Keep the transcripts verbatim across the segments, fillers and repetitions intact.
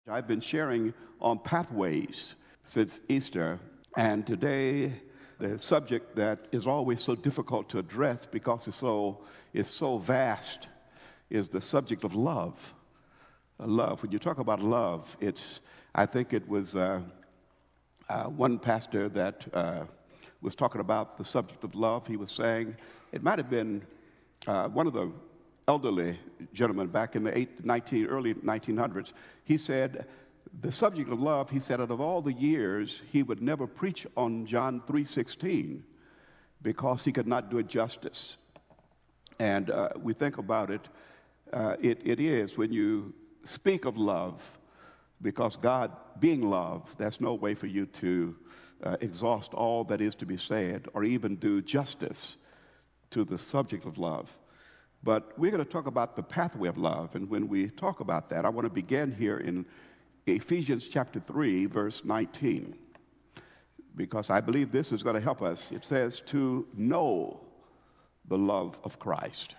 I've been sharing on pathways since Easter, and today the subject that is always so difficult to address because it's so it's so vast is the subject of love. Uh, Love. When you talk about love, it's I think it was uh, uh, one pastor that uh, was talking about the subject of love. He was saying it might have been uh, one of the elderly gentlemen back in the eight, nineteen, early nineteen hundreds. He said the subject of love, he said, out of all the years, he would never preach on John three sixteen because he could not do it justice. And uh, we think about it, uh, it, it is when you speak of love, because God being love, there's no way for you to uh, exhaust all that is to be said or even do justice to the subject of love. But we're going to talk about the pathway of love. And when we talk about that, I want to begin here in Ephesians chapter three, verse nineteen, because I believe this is going to help us. It says, to know the love of Christ,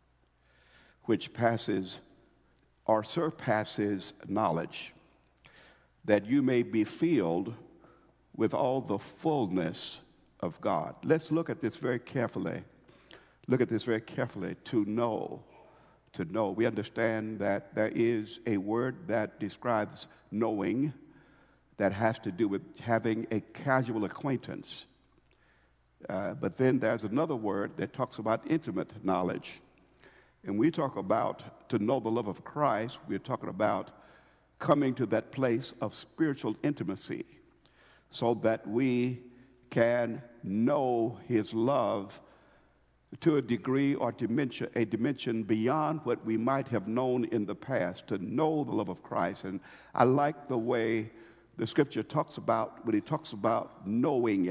which passes or surpasses knowledge, that you may be filled with all the fullness of God. Let's look at this very carefully. Look at this very carefully. To know, to know. We understand that there is a word that describes knowing that has to do with having a casual acquaintance. Uh, but then there's another word that talks about intimate knowledge. And we talk about to know the love of Christ, we're talking about coming to that place of spiritual intimacy so that we can know his love to a degree or dimension, a dimension beyond what we might have known in the past, to know the love of Christ. And I like the way the scripture talks about, when it talks about knowing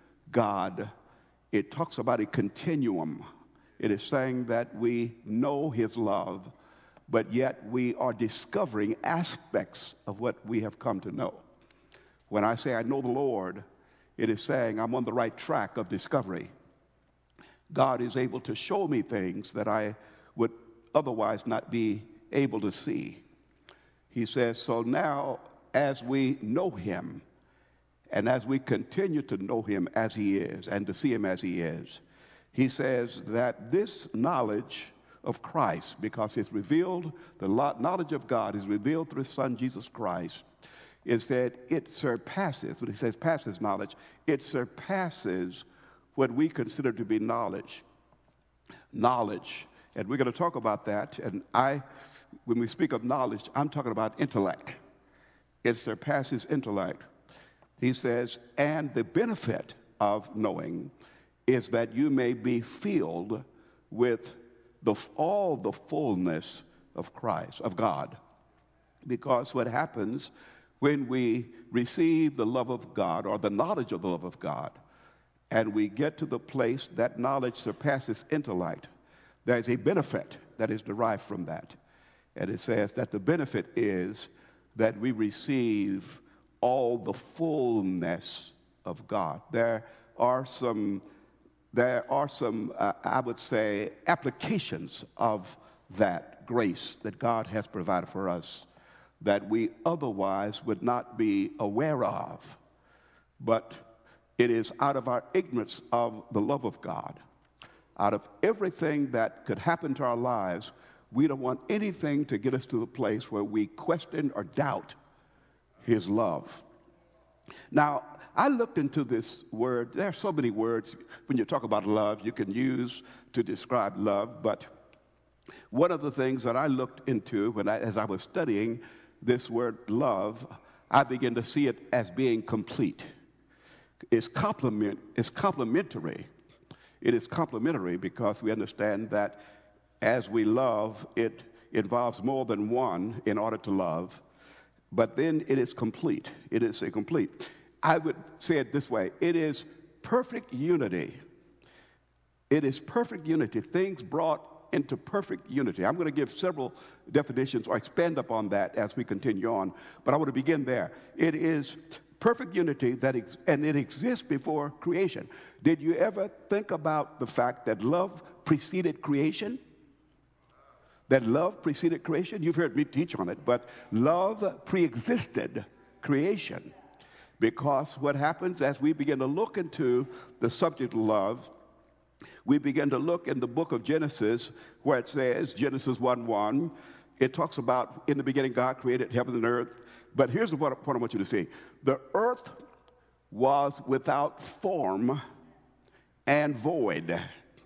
God, it talks about a continuum. It is saying that we know his love, but yet we are discovering aspects of what we have come to know. When I say I know the Lord, it is saying I'm on the right track of discovery. God is able to show me things that I would otherwise not be able to see. He says, so now as we know him, and as we continue to know him as he is, and to see him as he is, he says that this knowledge of Christ, because it's revealed, the knowledge of God is revealed through his son, Jesus Christ, is that it surpasses, when he says passes knowledge, it surpasses what we consider to be knowledge. Knowledge. And we're going to talk about that. And I, when we speak of knowledge, I'm talking about intellect. It surpasses intellect. He says, and the benefit of knowing is that you may be filled with the, all the fullness of Christ, of God. Because what happens when we receive the love of God or the knowledge of the love of God, and we get to the place that knowledge surpasses intellect, there's a benefit that is derived from that. And it says that the benefit is that we receive all the fullness of God. There are some, there are some, uh, I would say, applications of that grace that God has provided for us that we otherwise would not be aware of. But it is out of our ignorance of the love of God, out of everything that could happen to our lives, we don't want anything to get us to the place where we question or doubt his love. Now, I looked into this word. There are so many words when you talk about love you can use to describe love, but one of the things that I looked into when I, as I was studying this word love, I began to see it as being complete. Is complement is complementary. It is complementary because we understand that as we love, it involves more than one in order to love. But then it is complete. It is a complete. I would say it this way: it is perfect unity. It is perfect unity. Things brought into perfect unity. I'm going to give several definitions or expand upon that as we continue on. But I want to begin there. It is perfect unity, that ex- and it exists before creation. Did you ever think about the fact that love preceded creation? that love preceded creation? You've heard me teach on it, but love pre-existed creation. Because what happens as we begin to look into the subject of love, we begin to look in the book of Genesis where it says, Genesis one one, it talks about in the beginning God created heaven and earth. But here's the point I want you to see. The earth was without form and void,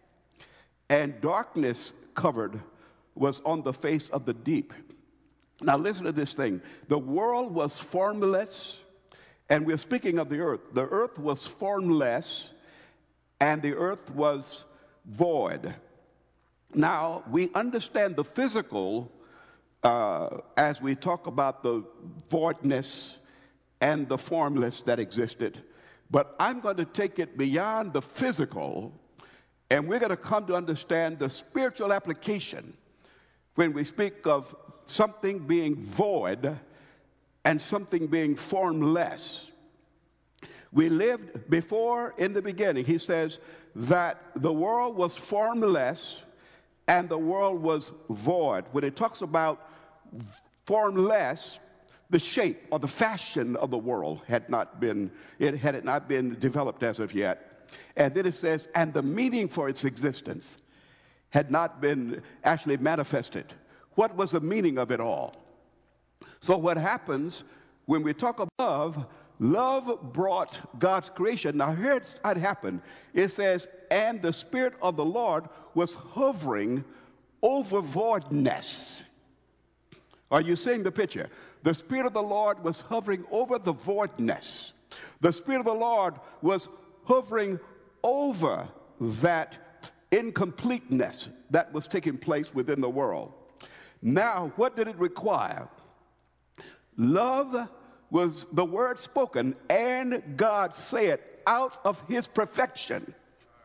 and darkness covered was on the face of the deep. Now listen to this thing. The world was formless, and we're speaking of the earth. The earth was formless, and the earth was void. Now, we understand the physical uh, as we talk about the voidness and the formless that existed. But I'm going to take it beyond the physical, and we're going to come to understand the spiritual application when we speak of something being void and something being formless. We lived before in the beginning. He says that the world was formless and the world was void. When it talks about formless, the shape or the fashion of the world had not been, it had it not been developed as of yet. And then it says, and the meaning for its existence had not been actually manifested. What was the meaning of it all? So what happens when we talk of love, love brought God's creation. Now here's what happened. It says, and the Spirit of the Lord was hovering over voidness. Are you seeing the picture? The Spirit of the Lord was hovering over the voidness. The Spirit of the Lord was hovering over that incompleteness that was taking place within the world. Now, what did it require? Love was the word spoken, and God said, out of his perfection,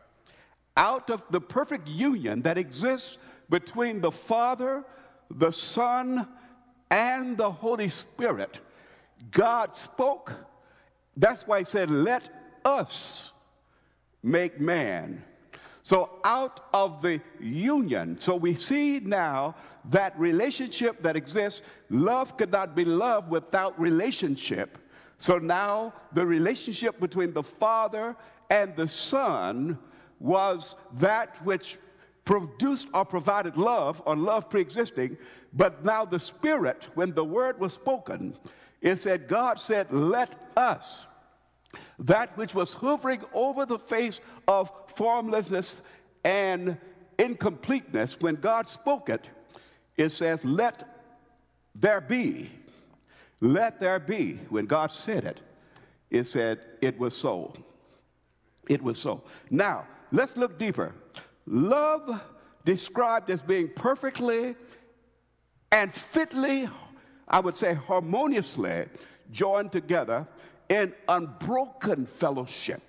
out of the perfect union that exists between the Father, the Son, and the Holy Spirit, God spoke. That's why he said, let us make man. So out of the union, so we see now that relationship that exists, love could not be love without relationship. So now the relationship between the Father and the Son was that which produced or provided love, or love pre-existing. But now the Spirit, when the word was spoken, it said, God said, let us. That which was hovering over the face of formlessness and incompleteness, when God spoke it, it says, let there be. Let there be. When God said it, it said, it was so. It was so. Now, let's look deeper. Love described as being perfectly and fitly, I would say harmoniously, joined together in unbroken fellowship.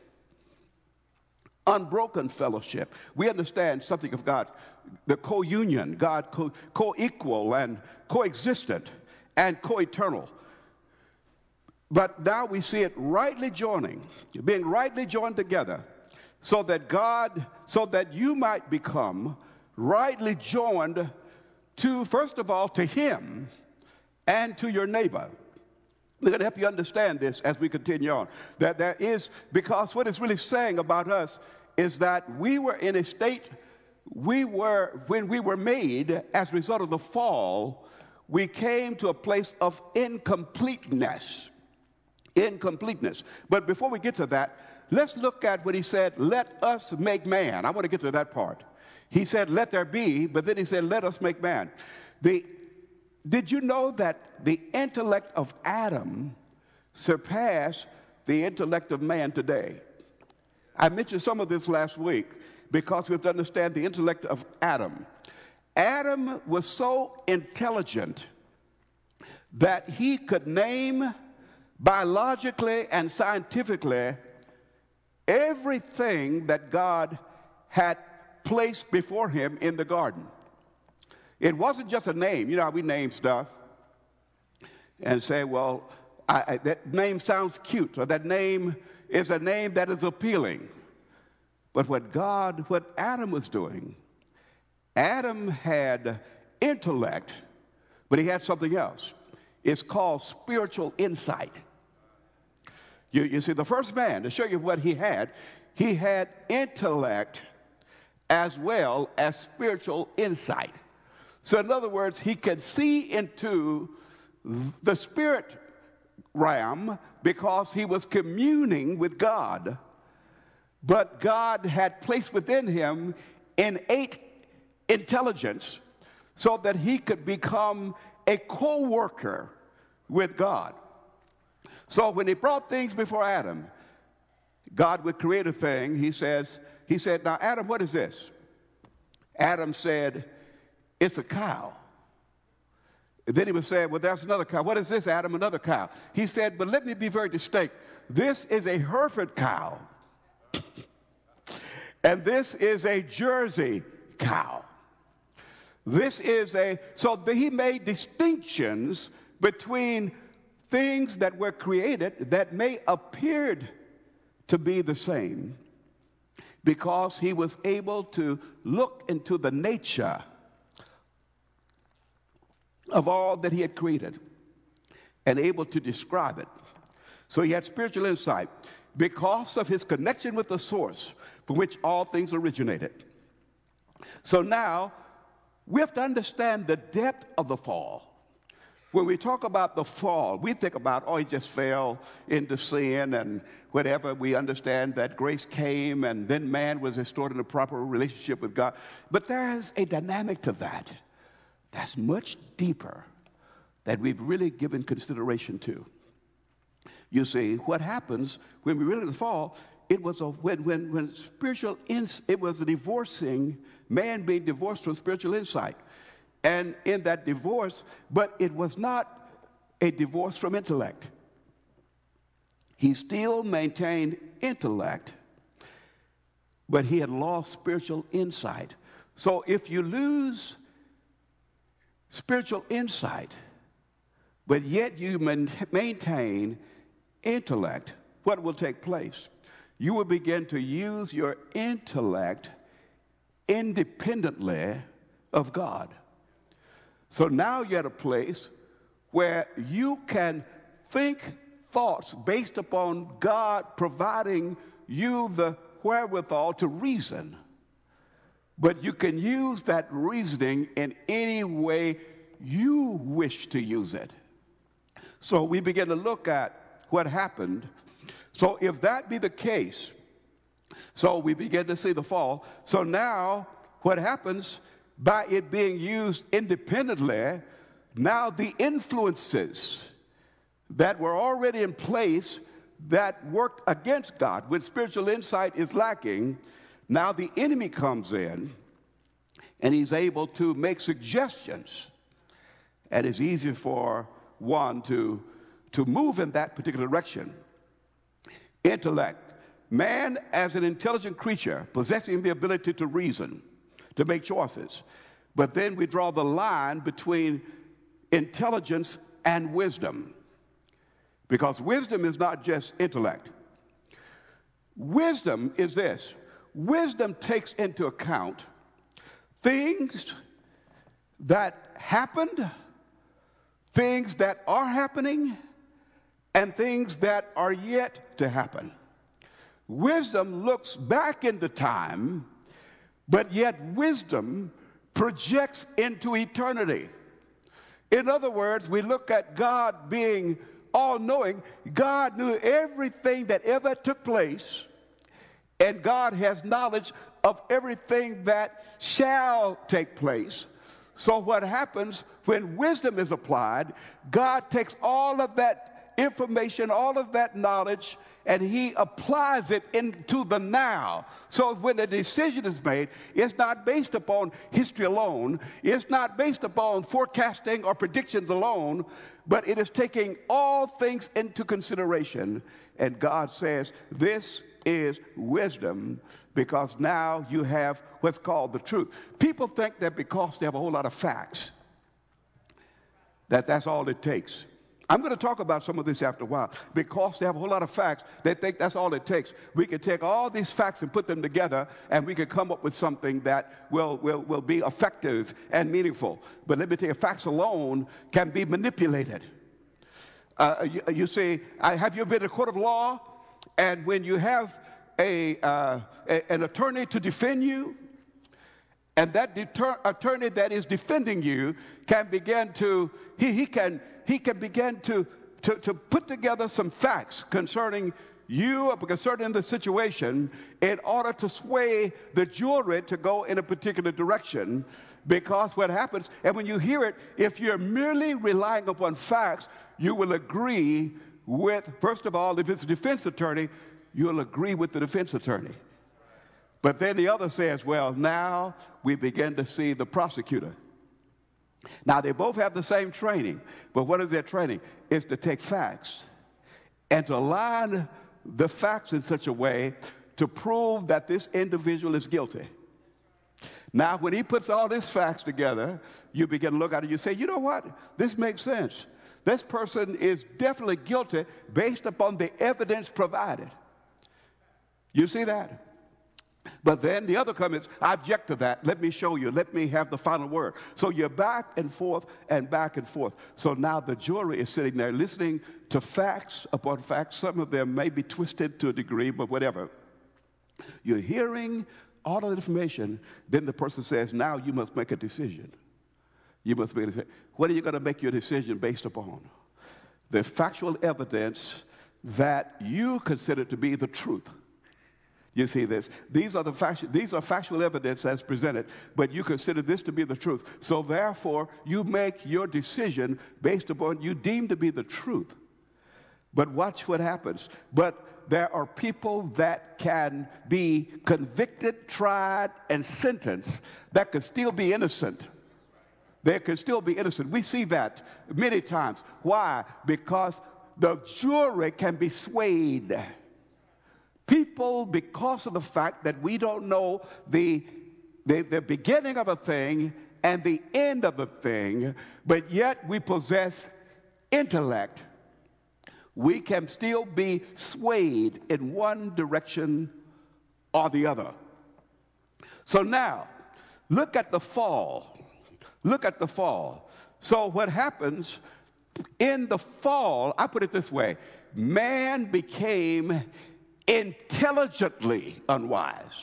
Unbroken fellowship. We understand something of God, the co-union, God co- co-equal and co-existent and co-eternal. But now we see it rightly joining, being rightly joined together, so that God, so that you might become rightly joined to, first of all, to him and to your neighbor. We're going to help you understand this as we continue on. That there is, because what it's really saying about us is that we were in a state, we were, when we were made as a result of the fall, we came to a place of incompleteness. Incompleteness. But before we get to that, let's look at what he said, let us make man. I want to get to that part. He said, let there be, but then he said, let us make man. The Did you know that the intellect of Adam surpassed the intellect of man today? I mentioned some of this last week because we have to understand the intellect of Adam. Adam was so intelligent that he could name biologically and scientifically everything that God had placed before him in the garden. It wasn't just a name. You know how we name stuff and say, well, I, I, that name sounds cute, or that name is a name that is appealing. But what God, what Adam was doing, Adam had intellect, but he had something else. It's called spiritual insight. You, you see, the first man, to show you what he had, he had intellect as well as spiritual insight. So in other words, he could see into the spirit realm because he was communing with God. But God had placed within him innate intelligence so that he could become a co-worker with God. So when he brought things before Adam, God would create a thing. He says, he said, now, Adam, what is this? Adam said, it's a cow. And then he would say, well, that's another cow. What is this, Adam? Another cow. He said, but let me be very distinct. This is a Hereford cow. And this is a Jersey cow. This is a, so the, he made distinctions between things that were created that may appear to be the same because he was able to look into the nature of all that he had created and able to describe it. So he had spiritual insight because of his connection with the source from which all things originated. So now we have to understand the depth of the fall. When we talk about the fall, we think about, oh, he just fell into sin and whatever. We understand that grace came and then man was restored in a proper relationship with God. But there is a dynamic to that that's much deeper that we've really given consideration to. You see, what happens when we really fall, it was a, when, when, when spiritual, ins, it was a divorcing, man being divorced from spiritual insight. And in that divorce, but it was not a divorce from intellect. He still maintained intellect, but he had lost spiritual insight. So if you lose spiritual insight, but yet you maintain intellect, what will take place? You will begin to use your intellect independently of God. So now you're at a place where you can think thoughts based upon God providing you the wherewithal to reason. But you can use that reasoning in any way you wish to use it. So we begin to look at what happened. So if that be the case, so we begin to see the fall. So now what happens, by it being used independently, now the influences that were already in place that worked against God, when spiritual insight is lacking, now the enemy comes in and he's able to make suggestions. And it's easy for one to, to move in that particular direction. Intellect. Man as an intelligent creature possessing the ability to reason, to make choices. But then we draw the line between intelligence and wisdom. Because wisdom is not just intellect. Wisdom is this. Wisdom takes into account things that happened, things that are happening, and things that are yet to happen. Wisdom looks back into time, but yet wisdom projects into eternity. In other words, we look at God being all-knowing. God knew everything that ever took place, and God has knowledge of everything that shall take place. So what happens when wisdom is applied, God takes all of that information, all of that knowledge, and he applies it into the now. So when a decision is made, it's not based upon history alone. It's not based upon forecasting or predictions alone, but it is taking all things into consideration. And God says, this is wisdom, because now you have what's called the truth. People think that because they have a whole lot of facts, that that's all it takes. I'm going to talk about some of this after a while because they have a whole lot of facts. They think that's all it takes. We can take all these facts and put them together, and we can come up with something that will, will, will be effective and meaningful. But let me tell you, facts alone can be manipulated. Uh, you, you see, I, have you been in a court of law? And when you have a, uh, a, an attorney to defend you, and that deter attorney that is defending you can begin to, he, he can, he can begin to, to, to put together some facts concerning you or concerning the situation in order to sway the jury to go in a particular direction. Because what happens, and when you hear it, if you're merely relying upon facts, you will agree with, first of all, if it's a defense attorney, you'll agree with the defense attorney. But then the other says, well, now we begin to see the prosecutor. Now, they both have the same training, but what is their training? It's to take facts and to align the facts in such a way to prove that this individual is guilty. Now, when he puts all these facts together, you begin to look at it and you say, you know what? This makes sense. This person is definitely guilty based upon the evidence provided. You see that? But then the other comments, I object to that. Let me show you. Let me have the final word. So you're back and forth and back and forth. So now the jury is sitting there listening to facts upon facts. Some of them may be twisted to a degree, but whatever. You're hearing all of the information. Then the person says, now you must make a decision. You must make a decision. What are you going to make your decision based upon? The factual evidence that you consider to be the truth. You see this? These are the factual, these are factual evidence that's presented, but you consider this to be the truth. So therefore, you make your decision based upon you deem to be the truth. But watch what happens. But there are people that can be convicted, tried, and sentenced that could still be innocent. They could still be innocent. We see that many times. Why? Because the jury can be swayed. People, because of the fact that we don't know the, the, the beginning of a thing and the end of a thing, but yet we possess intellect, we can still be swayed in one direction or the other. So now, look at the fall. Look at the fall. So what happens in the fall, I put it this way, man became intelligently unwise.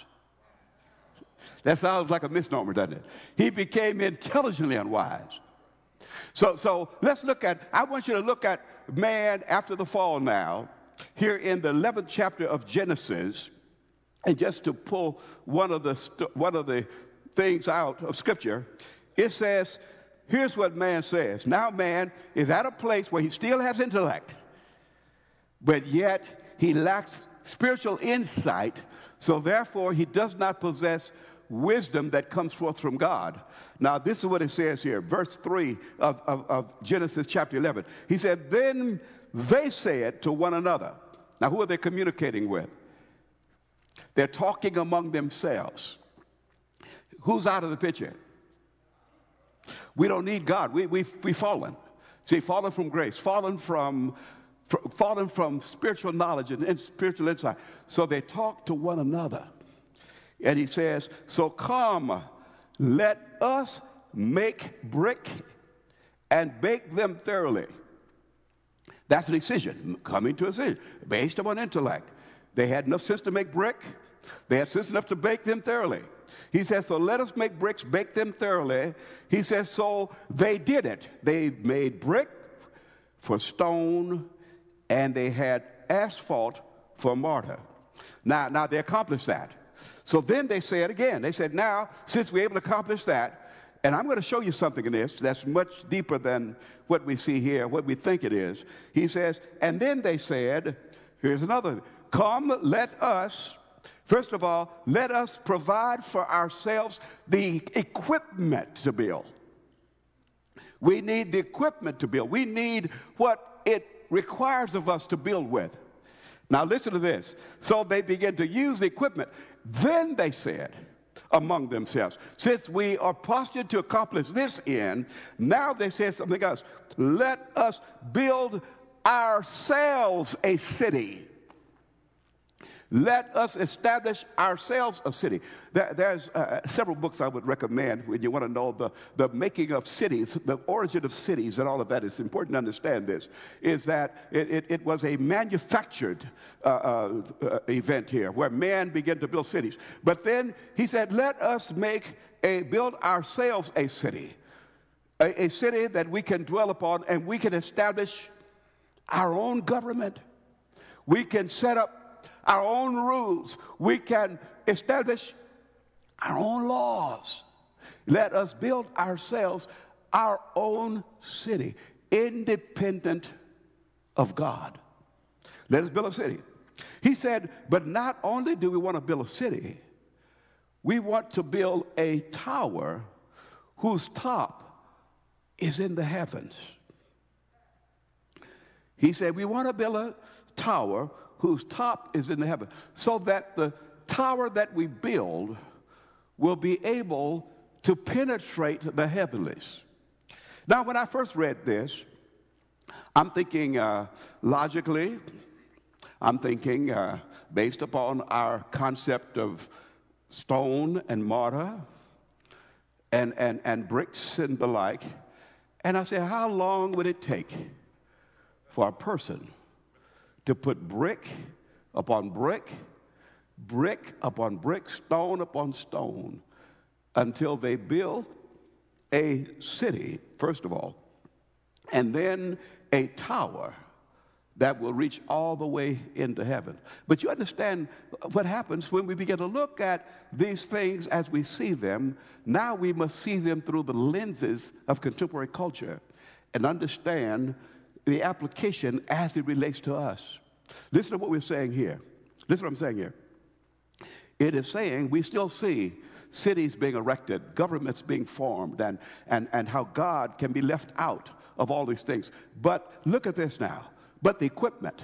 That sounds like a misnomer, doesn't it? He became intelligently unwise. So, so let's look at, I want you to look at man after the fall now, here in the eleventh chapter of Genesis, and just to pull one of the, one of the things out of Scripture, it says, here's what man says. Now man is at a place where he still has intellect, but yet he lacks spiritual insight, so therefore he does not possess wisdom that comes forth from God. Now this is what it says here, verse three of, of, of Genesis chapter eleven. He said, then they said to one another. Now who are they communicating with? They're talking among themselves. Who's out of the picture? We don't need God. We, we, we've fallen. See, fallen from grace, fallen from fallen from spiritual knowledge and, and spiritual insight. So they talk to one another. And he says, so come, let us make brick and bake them thoroughly. That's a decision, coming to a decision, based upon intellect. They had enough sense to make brick. They had sense enough to bake them thoroughly. He says, so let us make bricks, bake them thoroughly. He says, so they did it. They made brick for stone, and they had asphalt for mortar. Now, now they accomplished that. So then they said again, they said, now, since we're able to accomplish that, and I'm going to show you something in this that's much deeper than what we see here, what we think it is. He says, and then they said, here's another, come, let us, first of all, let us provide for ourselves the equipment to build. We need the equipment to build. We need what it requires of us to build with. Now listen to this. So they began to use the equipment. Then they said, among themselves. Since we are postured to accomplish this end, now they say something else. Let us build ourselves a city. Let us establish ourselves a city. There, there's uh, several books I would recommend when you want to know the, the making of cities, the origin of cities, and all of that. It's important to understand this, is that it, it, it was a manufactured uh, uh, uh, event here where man began to build cities. But then he said, let us make a, build ourselves a city, a, a city that we can dwell upon, and we can establish our own government. We can set up our own rules. We can establish our own laws. Let us build ourselves our own city, independent of God. Let us build a city. He said, but not only do we want to build a city, we want to build a tower whose top is in the heavens. He said, we want to build a tower whose top is in the heaven, so that the tower that we build will be able to penetrate the heavenlies. Now, when I first read this, I'm thinking uh, logically, I'm thinking uh, based upon our concept of stone and mortar and, and, and bricks and the like. And I said, how long would it take for a person to put brick upon brick, brick upon brick, stone upon stone, until they build a city, first of all, and then a tower that will reach all the way into heaven. But you understand what happens when we begin to look at these things as we see them. Now we must see them through the lenses of contemporary culture and understand the application as it relates to us. Listen to what we're saying here. Listen to what I'm saying here. It is saying we still see cities being erected, governments being formed, and, and, and how God can be left out of all these things. But look at this now. But the equipment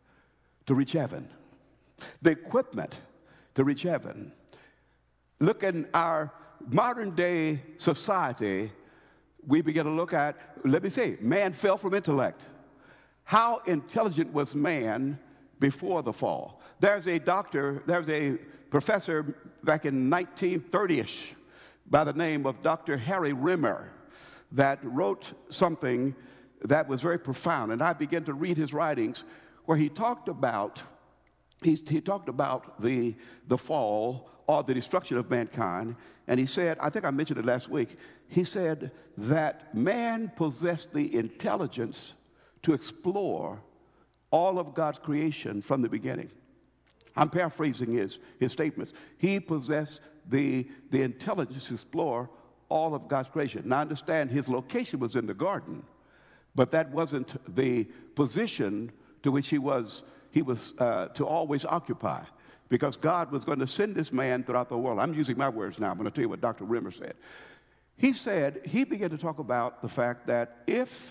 to reach heaven, the equipment to reach heaven. Look in our modern day society, we begin to look at, let me say, man fell from intellect. How intelligent was man before the fall? There's a doctor, there's a professor back in nineteen thirty-ish by the name of Doctor Harry Rimmer that wrote something that was very profound. And I began to read his writings where he talked about, he, he talked about the, the fall or the destruction of mankind. And he said, I think I mentioned it last week, he said that man possessed the intelligence to explore all of God's creation from the beginning. I'm paraphrasing his, his statements. He possessed the, the intelligence to explore all of God's creation. Now, I understand his location was in the garden, but that wasn't the position to which he was, he was uh, to always occupy, because God was going to send this man throughout the world. I'm using my words now. I'm going to tell you what Doctor Rimmer said. He said, he began to talk about the fact that if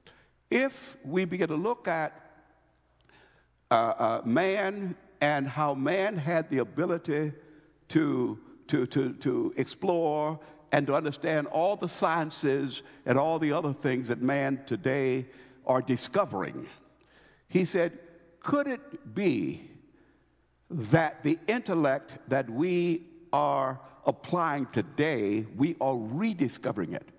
If we begin to look at uh, uh, man and how man had the ability to, to, to, to explore and to understand all the sciences and all the other things that man today are discovering, he said, could it be that the intellect that we are applying today, we are rediscovering it?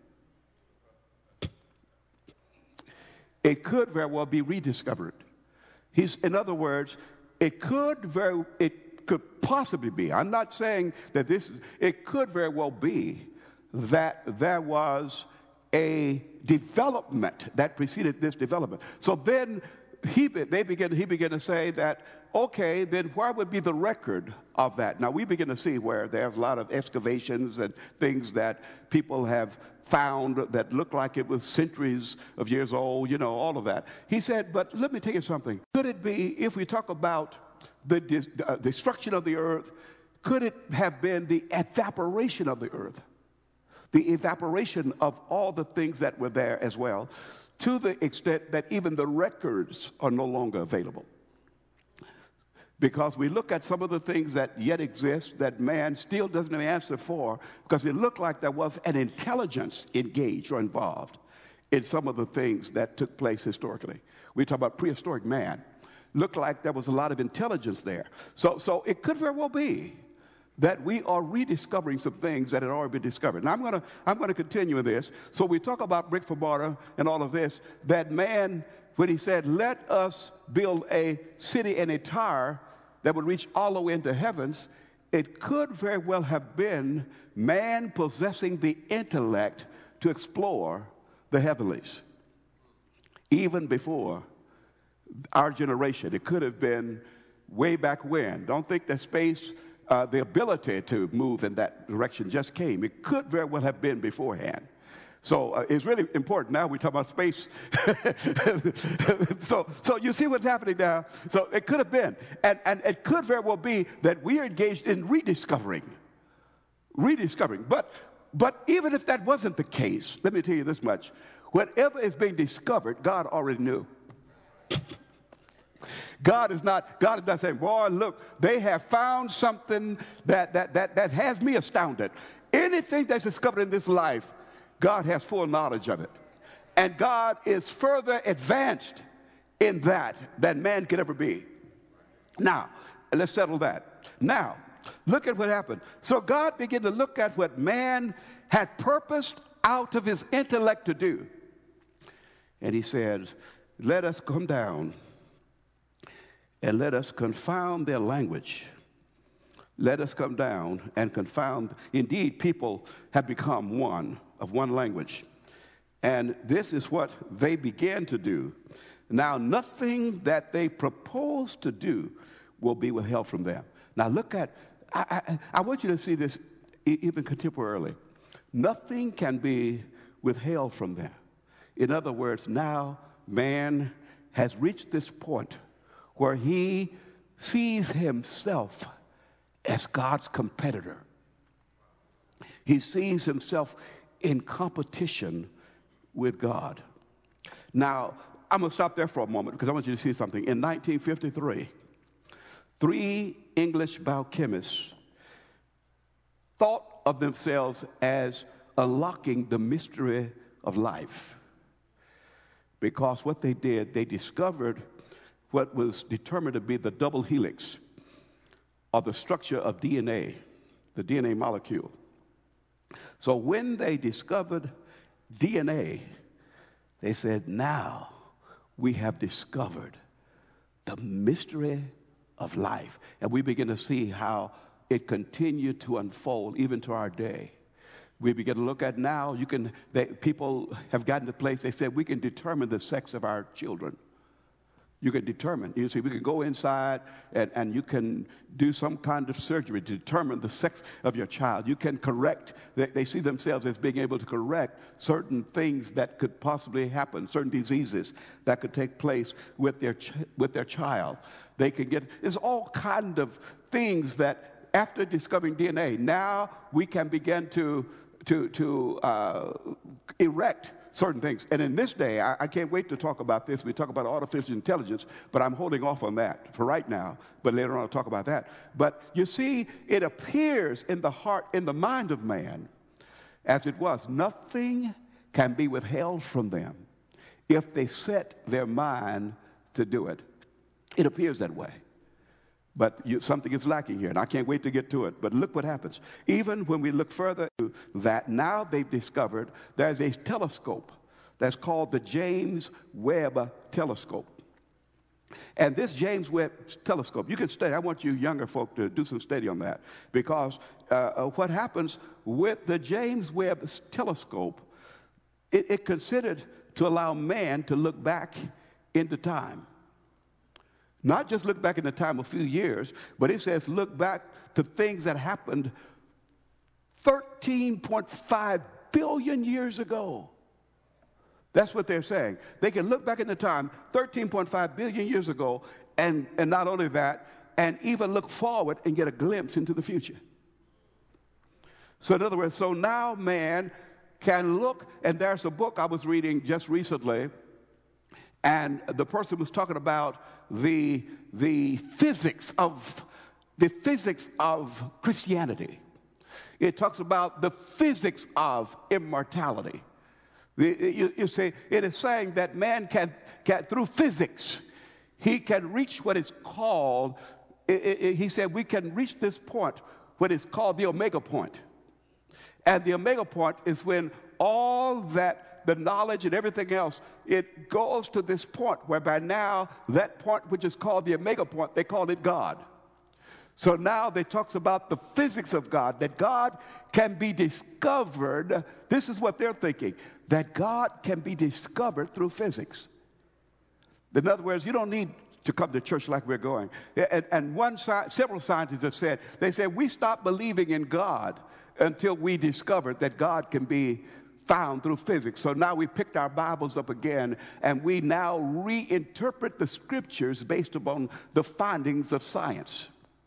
It could very well be rediscovered. He's, in other words, it could very, it could possibly be. I'm not saying that this is, it could very well be that there was a development that preceded this development. So then he, they begin, he began to say that, okay, then where would be the record of that? Now, we begin to see where there's a lot of excavations and things that people have found that look like it was centuries of years old, you know, all of that. He said, but let me tell you something. Could it be, if we talk about the de- uh, destruction of the earth, could it have been the evaporation of the earth? The evaporation of all the things that were there as well, to the extent that even the records are no longer available. because we look at some of the things that yet exist that man still doesn't have an answer for, because it looked like there was an intelligence engaged or involved in some of the things that took place historically. We talk about prehistoric man. Looked like there was a lot of intelligence there. So, so it could very well be that we are rediscovering some things that had already been discovered. Now, I'm going to I'm going to continue with this. So we talk about brick for mortar and all of this, that man, when he said, let us build a city and a tower that would reach all the way into heavens, it could very well have been man possessing the intellect to explore the heavenlies. Even before our generation, it could have been way back when. Don't think that space, uh, the ability to move in that direction just came. It could very well have been beforehand. So uh, it's really important. Now we talk about space. so, so you see what's happening now. So it could have been. And, and it could very well be that we are engaged in rediscovering. Rediscovering. But, but even if that wasn't the case, let me tell you this much. Whatever is being discovered, God already knew. God is not, God is not saying, boy, look, they have found something that, that, that, that has me astounded. Anything that's discovered in this life, God has full knowledge of it. And God is further advanced in that than man could ever be. Now, let's settle that. Now, look at what happened. So God began to look at what man had purposed out of his intellect to do. And he said, let us come down and let us confound their language. Let us come down and confound. Indeed, people have become one, of one language. And this is what they began to do. Now, nothing that they propose to do will be withheld from them. Now, look at, I, I, I want you to see this even contemporarily. Nothing can be withheld from them. In other words, now man has reached this point where he sees himself as God's competitor. He sees himself in competition with God. Now, I'm going to stop there for a moment because I want you to see something. In nineteen fifty-three, three English biochemists thought of themselves as unlocking the mystery of life. Because what they did, they discovered what was determined to be the double helix of the structure of D N A, the D N A molecule. So when they discovered D N A, they said, now we have discovered the mystery of life. And we begin to see how it continued to unfold even to our day. We begin to look at now, you can, they, people have gotten to a place, they said, we can determine the sex of our children. You can determine. You see, we can go inside and, and you can do some kind of surgery to determine the sex of your child. You can correct. They, they see themselves as being able to correct certain things that could possibly happen, certain diseases that could take place with their, ch- with their child. They can get, there's all kind of things that after discovering D N A, now we can begin to, to, to uh, erect certain things. And in this day, I, I can't wait to talk about this. We talk about artificial intelligence, but I'm holding off on that for right now. But later on, I'll talk about that. But you see, it appears in the heart, in the mind of man, as it was. Nothing can be withheld from them if they set their mind to do it. It appears that way. But you, something is lacking here, and I can't wait to get to it. But look what happens. Even when we look further to that, now they've discovered there's a telescope that's called the James Webb Telescope. And this James Webb Telescope, you can study. I want you younger folk to do some study on that. Because uh, what happens with the James Webb Telescope, it, it considered to allow man to look back into time. Not just look back in the time of a few years, but it says look back to things that happened thirteen point five billion years ago. That's what they're saying. They can look back in the time thirteen point five billion years ago, and, and not only that, and even look forward and get a glimpse into the future. So in other words, so now man can look, and there's a book I was reading just recently, And the person was talking about the, the physics of the physics of Christianity. It talks about the physics of immortality. The, you, you see, it is saying that man can, can, through physics, he can reach what is called, it, it, he said we can reach this point, what is called the omega point. And the omega point is when all that, the knowledge and everything else, it goes to this point whereby now that point which is called the omega point, they call it God. So now they talks about the physics of God, that God can be discovered. This is what they're thinking, that God can be discovered through physics. In other words, you don't need to come to church like we're going. And, and one, several scientists have said, they said we stopped believing in God until we discovered that God can be found through physics. So now we picked our Bibles up again, and we now reinterpret the scriptures based upon the findings of science.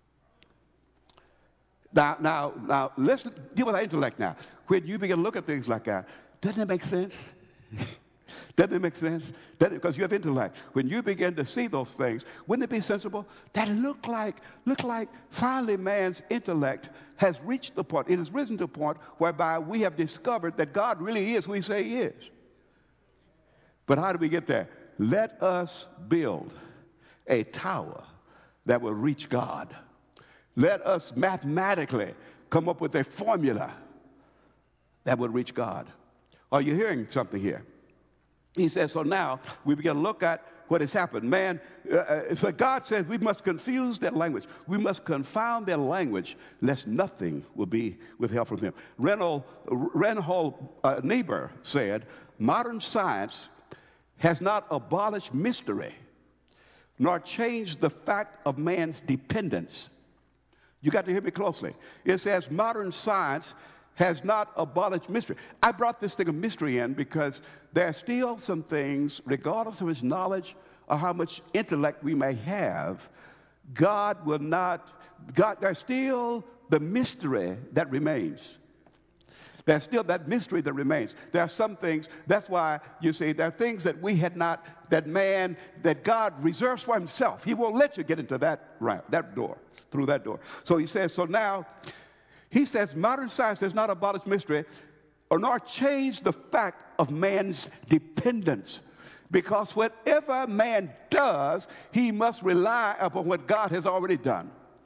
Now, now, now, let's deal with our intellect now. When you begin to look at things like that, doesn't it make sense? Doesn't it make sense? Doesn't it? Because you have intellect. When you begin to see those things, wouldn't it be sensible? That look like, look like finally man's intellect has reached the point, it has risen to a point whereby we have discovered that God really is who he say he is. But how do we get there? Let us build a tower that will reach God. Let us mathematically come up with a formula that would reach God. Are you hearing something here? He says, so now we begin to look at what has happened. Man, uh, so God says we must confuse their language. We must confound their language, lest nothing will be withheld from them. Reinhold, Reinhold uh, Niebuhr said, modern science has not abolished mystery, nor changed the fact of man's dependence. You got to hear me closely. It says modern science has not abolished mystery. I brought this thing of mystery in because there are still some things, regardless of his knowledge or how much intellect we may have, God will not, God, there's still the mystery that remains. There's still that mystery that remains. There are some things, that's why you see, there are things that we had not, that man, that God reserves for himself. He won't let you get into that round, that door, through that door. So he says, so now, he says modern science does not abolish mystery or nor change the fact of man's dependence. Because whatever man does, he must rely upon what God has already done.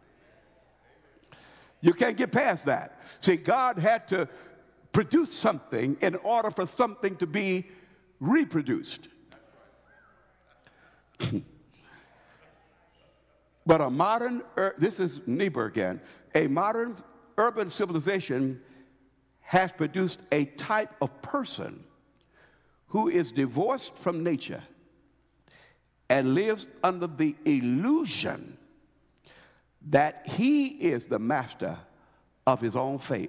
You can't get past that. See, God had to produce something in order for something to be reproduced. But a modern, this is Niebuhr again, a modern urban civilization has produced a type of person who is divorced from nature and lives under the illusion that he is the master of his own fate,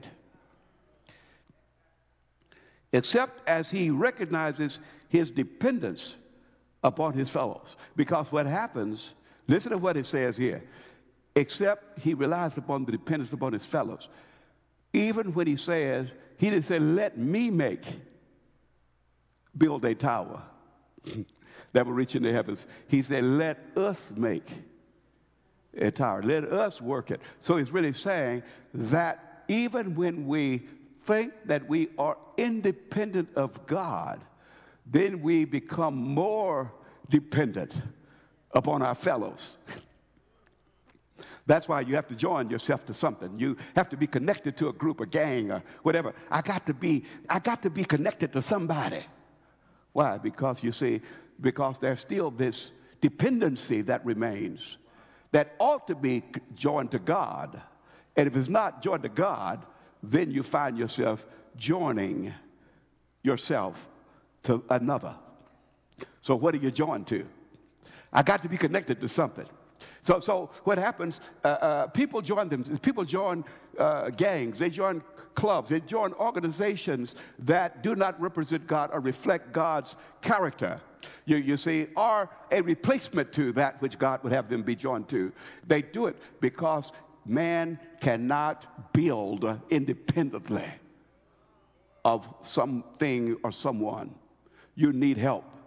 except as he recognizes his dependence upon his fellows. Because what happens, listen to what it says here, except he relies upon the dependence upon his fellows. Even when he says, he didn't say, let me make, build a tower that will reach in the heavens. He said, let us make a tower. Let us work it. So he's really saying that even when we think that we are independent of God, then we become more dependent upon our fellows. That's why you have to join yourself to something. You have to be connected to a group, a gang, or whatever. I got to be, I got to be connected to somebody. Why? Because you see, because there's still this dependency that remains that ought to be joined to God. And if it's not joined to God, then you find yourself joining yourself to another. So what are you joined to? I got to be connected to something. So, so what happens, uh, uh, people join them, people join uh, gangs, they join clubs, they join organizations that do not represent God or reflect God's character, you, you see, or a replacement to that which God would have them be joined to. They do it because man cannot build independently of something or someone. You need help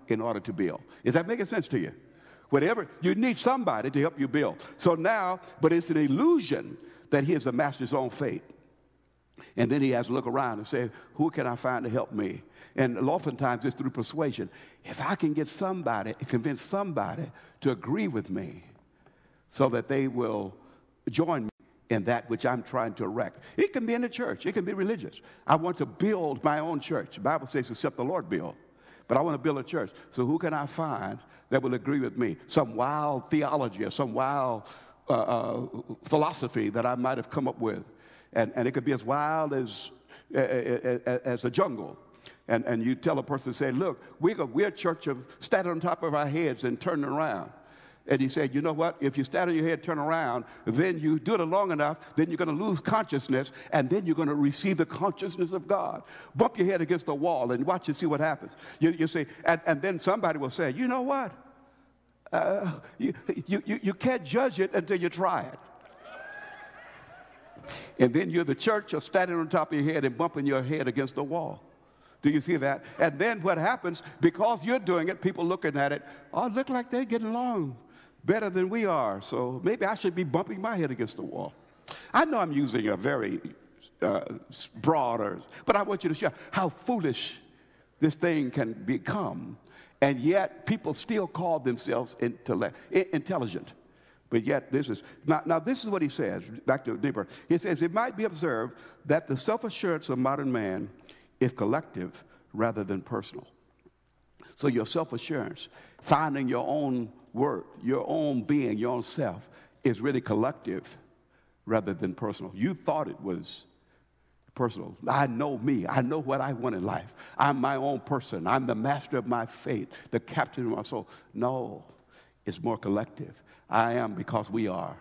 in order to build. Is that making sense to you? Whatever, you need somebody to help you build. So now, but it's an illusion that he is the master of his own fate. And then he has to look around and say, who can I find to help me? And oftentimes it's through persuasion. If I can get somebody, convince somebody to agree with me so that they will join me in that which I'm trying to erect. It can be in the church. It can be religious. I want to build my own church. The Bible says, except the Lord build. But I want to build a church. So who can I find that will agree with me? Some wild theology or some wild uh, uh, philosophy that I might have come up with. And, and it could be as wild as, uh, as a jungle. And, and you tell a person, say, look, we're, we're a church of standing on top of our heads and turning around. And he said, you know what? If you stand on your head, turn around, then you do it long enough, then you're going to lose consciousness, and then you're going to receive the consciousness of God. Bump your head against the wall and watch and see what happens. You, you see, and, and then somebody will say, you know what? Uh, you, you, you, you can't judge it until you try it. And then you're the church of standing on top of your head and bumping your head against the wall. Do you see that? And then what happens, because you're doing it, people looking at it, oh, it look like they're getting along better than we are. So maybe I should be bumping my head against the wall. I know I'm using a very uh, broad, but I want you to show how foolish this thing can become. And yet people still call themselves intellect, intelligent. But yet this is, now, now this is what he says, back to deeper. He says, it might be observed that the self-assurance of modern man is collective rather than personal. So your self-assurance, finding your own worth, your own being, your own self, is really collective rather than personal. You thought it was personal. I know me. I know what I want in life. I'm my own person. I'm the master of my fate, the captain of my soul. No, it's more collective. I am because we are.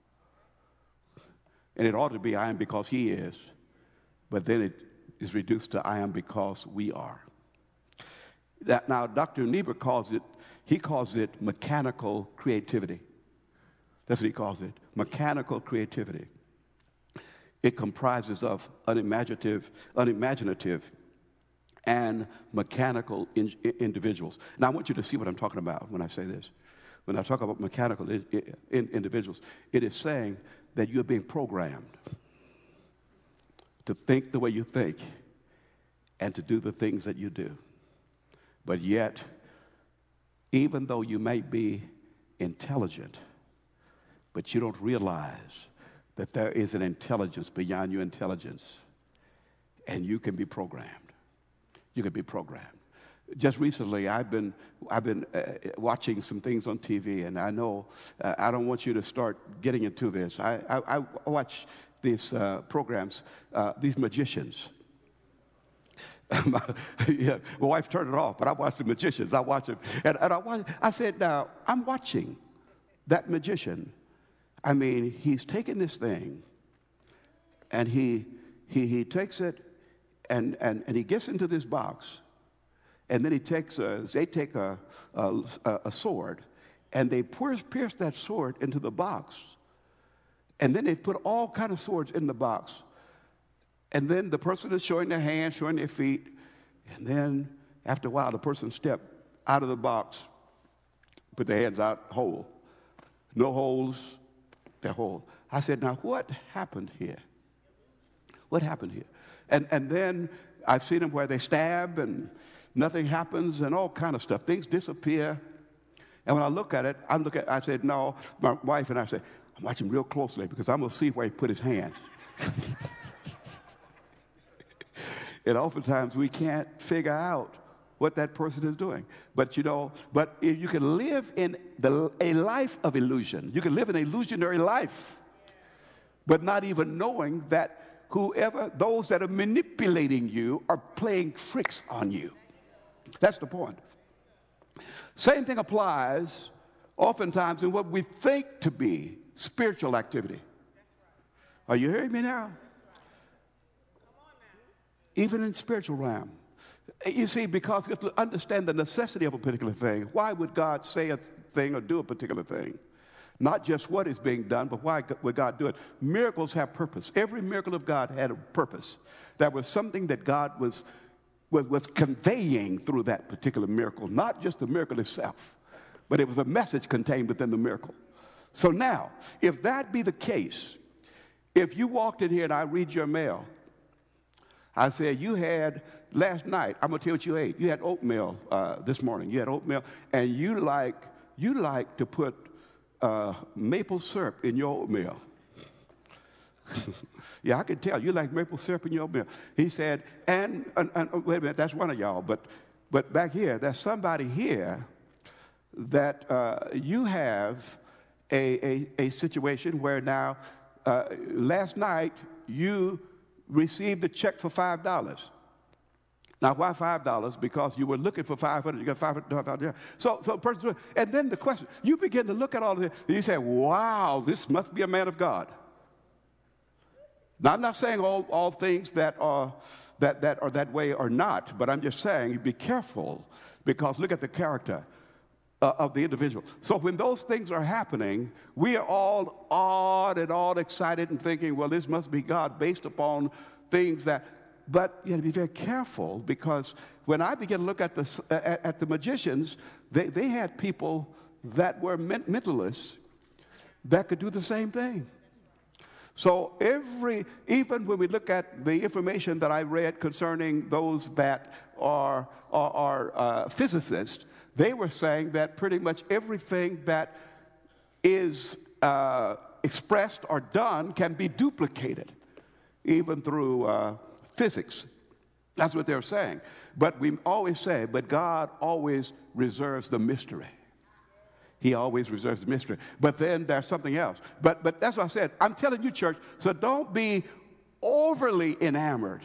And it ought to be I am because he is. But then it is reduced to I am because we are. That, now, Doctor Niebuhr calls it, he calls it mechanical creativity. That's what he calls it, mechanical creativity. It comprises of unimaginative, unimaginative and mechanical in, in, individuals. Now, I want you to see what I'm talking about when I say this. When I talk about mechanical in, in, individuals, it is saying that you're being programmed to think the way you think and to do the things that you do. But yet, even though you may be intelligent, but you don't realize that there is an intelligence beyond your intelligence, and you can be programmed. You can be programmed. Just recently, I've been, I've been uh, watching some things on T V, and I know uh, I don't want you to start getting into this. I, I, I watch these uh, programs, uh, these magicians. my, yeah, my wife turned it off, but I watch the magicians. I watch them, and, and I, watch, I said, now, I'm watching that magician. I mean, he's taking this thing, and he, he, he takes it, and, and, and he gets into this box. And then he takes a, they take a, a, a sword, and they pierce, pierce that sword into the box. And then they put all kind of swords in the box. And then the person is showing their hands, showing their feet. And then after a while, the person stepped out of the box, put their hands out whole. No holes, they're whole. I said, now what happened here? What happened here? And, and then I've seen them where they stab and nothing happens and all kind of stuff. Things disappear. And when I look at it, I look at, I said, no, my wife and I said, I'm watching real closely because I'm going to see where he put his hands. And oftentimes we can't figure out what that person is doing. But you know, but if you can live in the, a life of illusion. You can live an illusionary life, but not even knowing that whoever, those that are manipulating you are playing tricks on you. That's the point. Same thing applies oftentimes in what we think to be spiritual activity. Are you hearing me now? Even in spiritual realm. You see, because you have to understand the necessity of a particular thing. Why would God say a thing or do a particular thing? Not just what is being done, but why would God do it? Miracles have purpose. Every miracle of God had a purpose. That was something that God was was, was conveying through that particular miracle, not just the miracle itself, but it was a message contained within the miracle. So now, if that be the case, if you walked in here and I read your mail, I said, you had, last night, I'm going to tell you what you ate. You had oatmeal uh, this morning. You had oatmeal, and you like, you like to put uh, maple syrup in your oatmeal. Yeah, I can tell. You like maple syrup in your oatmeal. He said, and, and, and wait a minute, that's one of y'all, but, but back here, there's somebody here that uh, you have a, a, a situation where now, uh, last night, you received a check for five dollars. Now, why five dollars? Because you were looking for five hundred dollars, you got five hundred dollars. So, so person, and then the question, you begin to look at all of this, and you say, wow, this must be a man of God. Now, I'm not saying all, all things that are, that, that are that way are not, but I'm just saying be careful, because look at the character uh, of the individual. So when those things are happening, we are all awed and all excited and thinking, well, this must be God based upon things that, but you have to be very careful, because when I begin to look at the, at, at the magicians, they, they had people that were men- mentalists that could do the same thing. So every, even when we look at the information that I read concerning those that are, are, are uh, physicists, they were saying that pretty much everything that is uh, expressed or done can be duplicated, even through uh, physics. That's what they're saying. But we always say, but God always reserves the mystery. He always reserves the mystery. But then there's something else. But, but that's what I said. I'm telling you, church, so don't be overly enamored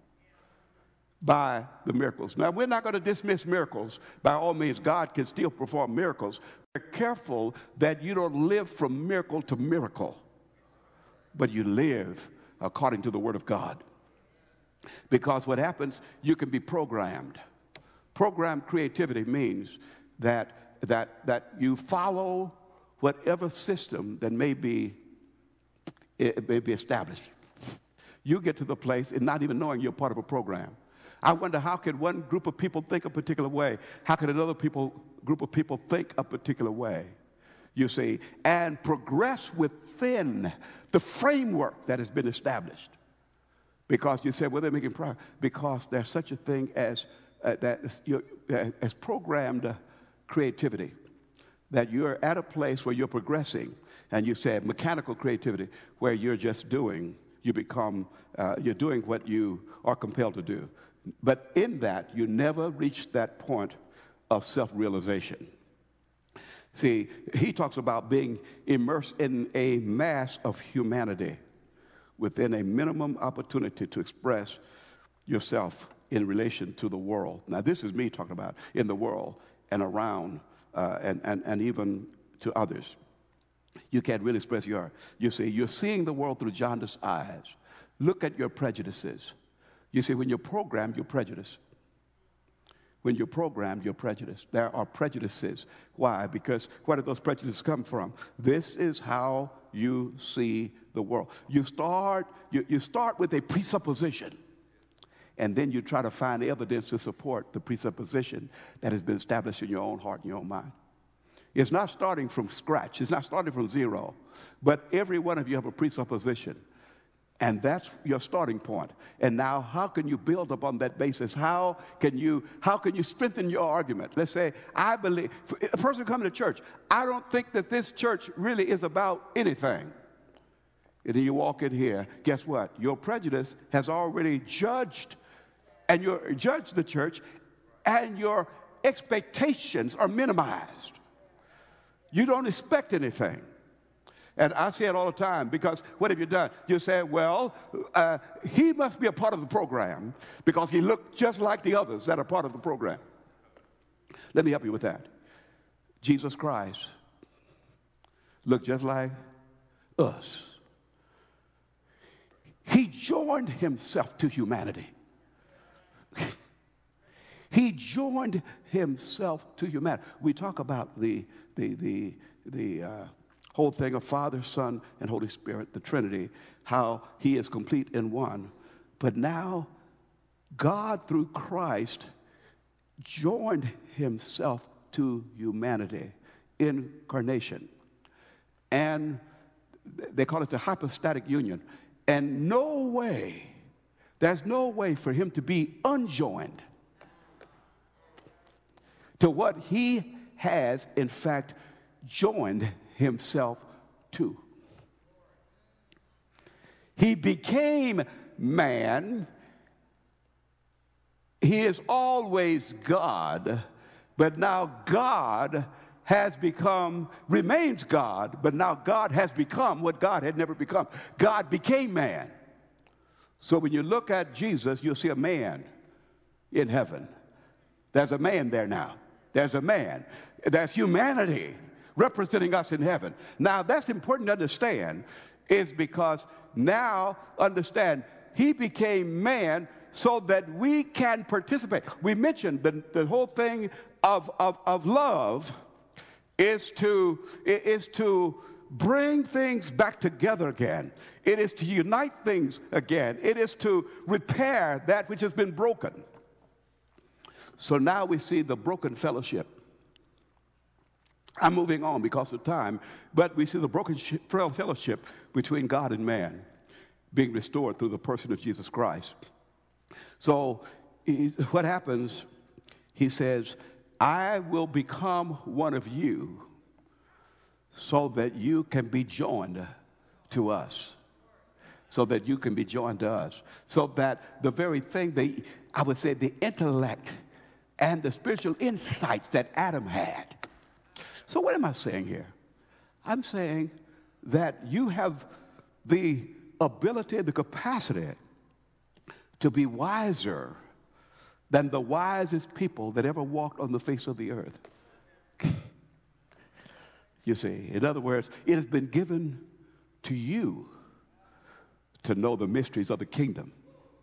by the miracles. Now, we're not going to dismiss miracles. By all means, God can still perform miracles. Be careful that you don't live from miracle to miracle, but you live according to the Word of God. Because what happens, you can be programmed. Programmed creativity means that that that you follow whatever system that may be, it may be established. You get to the place and not even knowing you're part of a program. I wonder, how could one group of people think a particular way? How could another people, group of people think a particular way? You see, and progress within the framework that has been established. Because you say, well, they're making progress. Because there's such a thing as, uh, that, you, uh, as programmed uh, creativity, that you're at a place where you're progressing, and you say mechanical creativity, where you're just doing, you become, uh, you're doing what you are compelled to do. But in that, you never reach that point of self-realization. See, he talks about being immersed in a mass of humanity within a minimum opportunity to express yourself in relation to the world. Now, this is me talking about in the world and around uh, and, and, and even to others. You can't really express your, you see, you're seeing the world through jaundiced eyes. Look at your prejudices. You see, when you're programmed, you're prejudiced. When you're programmed, you're prejudiced. There are prejudices. Why? Because where do those prejudices come from? This is how you see the world. You start, you, you start with a presupposition, and then you try to find evidence to support the presupposition that has been established in your own heart and your own mind. It's not starting from scratch. It's not starting from zero. But every one of you have a presupposition. And that's your starting point. And now, how can you build upon that basis? How can you, how can you strengthen your argument? Let's say, I believe, a person coming to church, I don't think that this church really is about anything. And then you walk in here, guess what? Your prejudice has already judged, and you judged the church, and your expectations are minimized. You don't expect anything. And I say it all the time, because what have you done? You say, well, uh, he must be a part of the program because he looked just like the others that are part of the program. Let me help you with that. Jesus Christ looked just like us. He joined himself to humanity. He joined himself to humanity. We talk about the, the, the, the, uh, whole thing of Father, Son, and Holy Spirit, the Trinity, how he is complete in one. But now God, through Christ, joined himself to humanity, incarnation. And they call it the hypostatic union. And no way, there's no way for him to be unjoined to what he has, in fact, joined himself to. He became man. He is always God, but now God has become, remains God, but now God has become what God had never become. God became man. So when you look at Jesus, you'll see a man in heaven. There's a man there now. There's a man. There's humanity representing us in heaven. Now, that's important to understand, is because now, understand, he became man so that we can participate. We mentioned the, the whole thing of, of, of love is to, is to bring things back together again. It is to unite things again. It is to repair that which has been broken. So now we see the broken fellowship. I'm moving on because of time, but we see the broken fellowship between God and man being restored through the person of Jesus Christ. So what happens, he says, I will become one of you so that you can be joined to us. So that you can be joined to us. So that the very thing, the, I would say the intellect and the spiritual insights that Adam had. So what am I saying here? I'm saying that you have the ability, the capacity to be wiser than the wisest people that ever walked on the face of the earth. You see, in other words, it has been given to you to know the mysteries of the kingdom.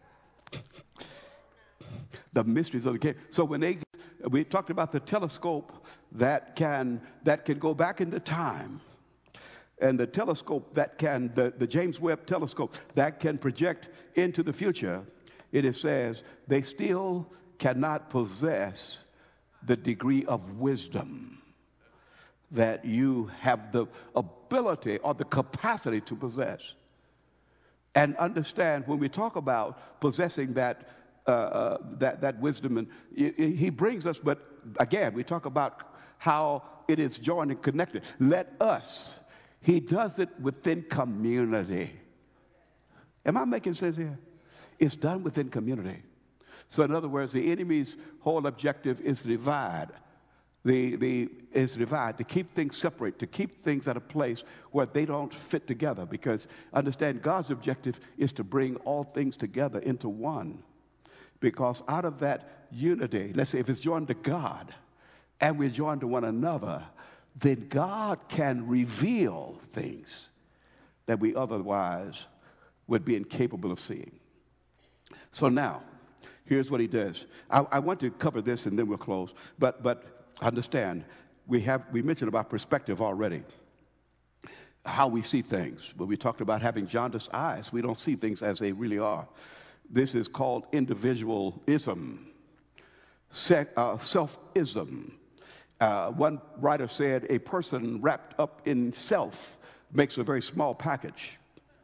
The mysteries of the kingdom. So when they, we talked about the telescope that can, that can go back into time, and the telescope that can, the, the James Webb telescope that can project into the future, it says they still cannot possess the degree of wisdom that you have the ability or the capacity to possess. And understand, when we talk about possessing that, uh, uh, that, that wisdom, and he brings us, but again, we talk about how it is joined and connected. Let us, he does it within community. Am I making sense here? It's done within community. So in other words, the enemy's whole objective is to divide. The, the, is to divide, to keep things separate, to keep things at a place where they don't fit together. Because understand, God's objective is to bring all things together into one. Because out of that unity, let's say if it's joined to God and we're joined to one another, then God can reveal things that we otherwise would be incapable of seeing. So now, here's what he does. I, I want to cover this and then we'll close. But, but understand, we, have, we mentioned about perspective already, how we see things. But we talked about having jaundiced eyes. We don't see things as they really are. This is called individualism, Se- uh, self-ism. Uh, one writer said, a person wrapped up in self makes a very small package.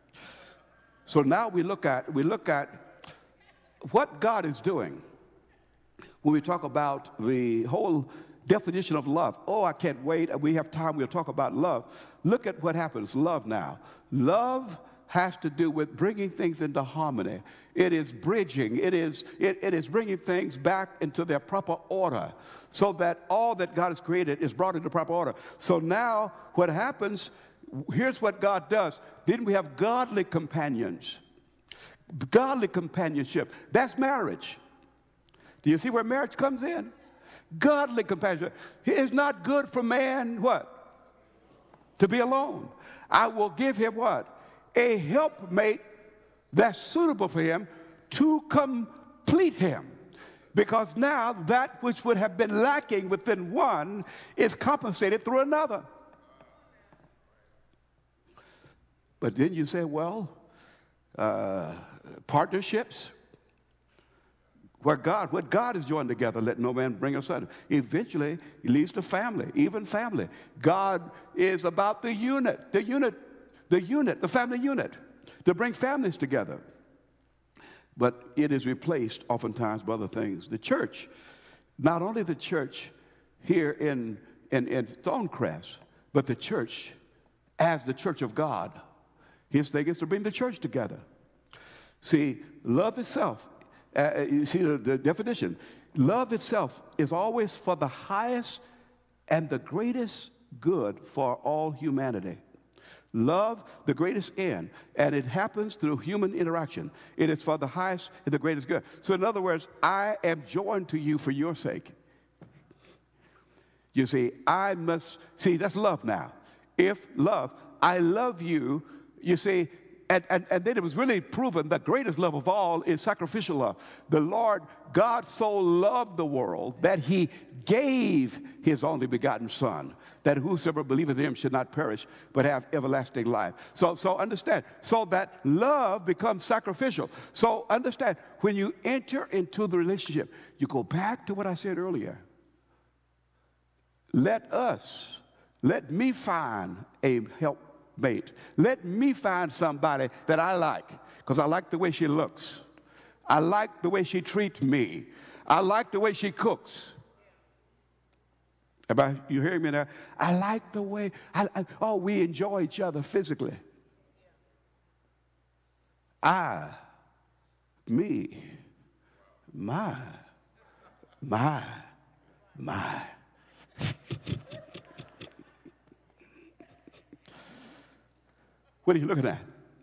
So now we look at, we look at what God is doing when we talk about the whole definition of love. Oh, I can't wait. We have time. We'll talk about love. Look at what happens. Love now. Love has to do with bringing things into harmony. It is bridging. It is, it, it is bringing things back into their proper order so that all that God has created is brought into proper order. So now what happens, here's what God does. Then we have godly companions. Godly companionship. That's marriage. Do you see where marriage comes in? Godly companionship. It is not good for man, what? To be alone. I will give him what? A helpmate that's suitable for him to complete him. Because now that which would have been lacking within one is compensated through another. But then you say, well, uh, partnerships, Where God, what God is joined together, let no man bring asunder. Eventually, it leads to family, even family. God is about the unit, the unit, the unit, the family unit, to bring families together. But it is replaced oftentimes by other things. The church, not only the church here in, in, in Stonecrest, but the church as the church of God. His thing is to bring the church together. See, love itself, uh, you see the, the definition, love itself is always for the highest and the greatest good for all humanity. Love, the greatest end, and it happens through human interaction. It is for the highest and the greatest good. So in other words, I am joined to you for your sake. You see, I must, see, that's love now. If love, I love you, you see, and, and, and then it was really proven the greatest love of all is sacrificial love. The Lord God so loved the world that he gave his only begotten Son, that whosoever believeth in him should not perish, but have everlasting life. So, so understand, so that love becomes sacrificial. So understand, when you enter into the relationship, you go back to what I said earlier. Let us, let me find a helpmate. Let me find somebody that I like, because I like the way she looks. I like the way she treats me. I like the way she cooks. About you hearing me now? I like the way, I, I, oh, we enjoy each other physically. I, me, my, my, my. What are you looking at?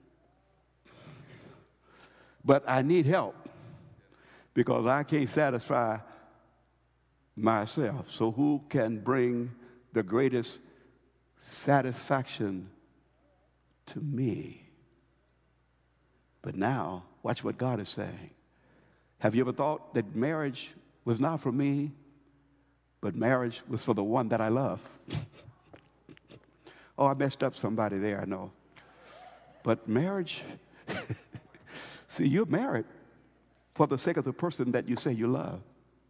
But I need help because I can't satisfy myself. So who can bring the greatest satisfaction to me? But now, watch what God is saying. Have you ever thought that marriage was not for me, but marriage was for the one that I love? Oh, I messed up somebody there, I know. But marriage, see, you're married for the sake of the person that you say you love.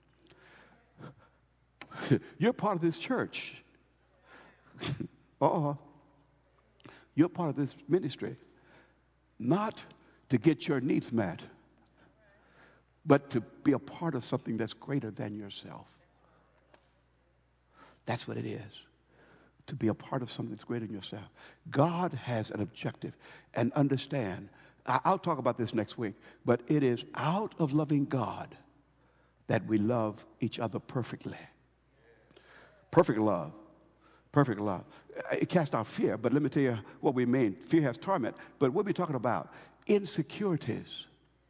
You're part of this church. Uh-uh. You're part of this ministry, not to get your needs met, but to be a part of something that's greater than yourself. That's what it is, to be a part of something that's greater than yourself. God has an objective, and understand, I'll talk about this next week, but it is out of loving God that we love each other perfectly. Perfect love. Perfect love. It casts out fear, but let me tell you what we mean. Fear has torment, but what are we talking about? Insecurities.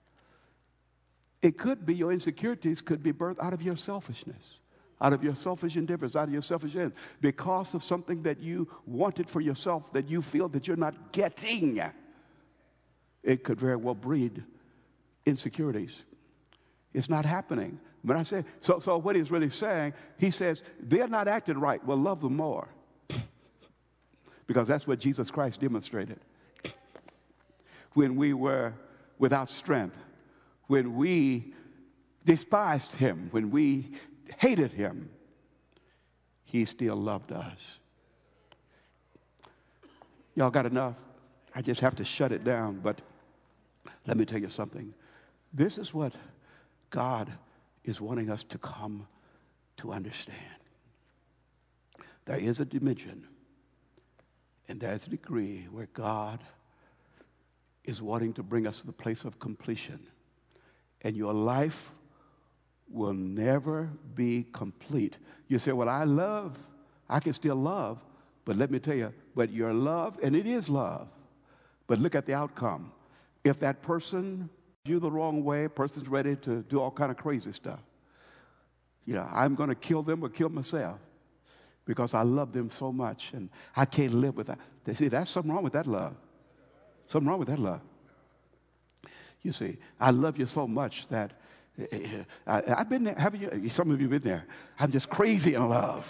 It could be, your insecurities could be birthed out of your selfishness, out of your selfish endeavors, out of your selfish ends, because of something that you wanted for yourself that you feel that you're not getting. It could very well breed insecurities. It's not happening. But I say, so, so what he's really saying, he says, they're not acting right. Well, love them more. Because that's what Jesus Christ demonstrated. When we were without strength, when we despised him, when we hated him, he still loved us. Y'all got enough? I just have to shut it down, but let me tell you something. This is what God is wanting us to come to understand. There is a dimension and there's a degree where God is wanting to bring us to the place of completion. And your life will never be complete. You say, well, I love, I can still love, but let me tell you, but your love, and it is love, but look at the outcome. If that person you the wrong way, person's ready to do all kind of crazy stuff. You know, I'm going to kill them or kill myself because I love them so much and I can't live with that. They see, that's something wrong with that love. Something wrong with that love. You see, I love you so much that I, I've been there. Haven't you? Some of you have been there. I'm just crazy in love.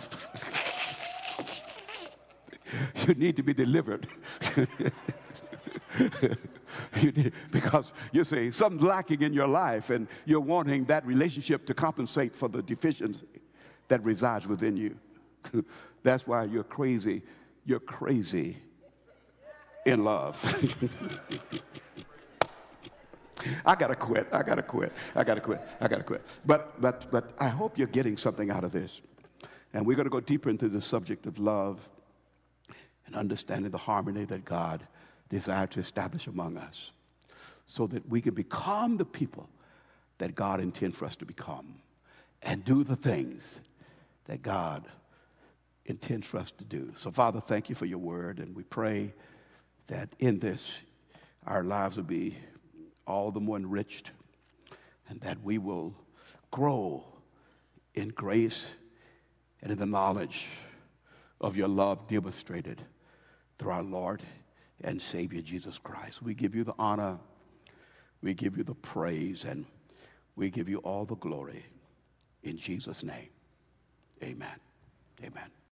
You need to be delivered. You need, because you see, something's lacking in your life, and you're wanting that relationship to compensate for the deficiency that resides within you. That's why you're crazy. You're crazy in love. I gotta quit. I gotta quit. I gotta quit. I gotta quit. But but but I hope you're getting something out of this. And we're gonna go deeper into the subject of love and understanding the harmony that God desired to establish among us, so that we can become the people that God intends for us to become, and do the things that God intends for us to do. So, Father, thank you for your word, and we pray that in this our lives will be all the more enriched, and that we will grow in grace and in the knowledge of your love demonstrated through our Lord and Savior Jesus Christ. We give you the honor, we give you the praise, and we give you all the glory in Jesus' name. Amen. Amen.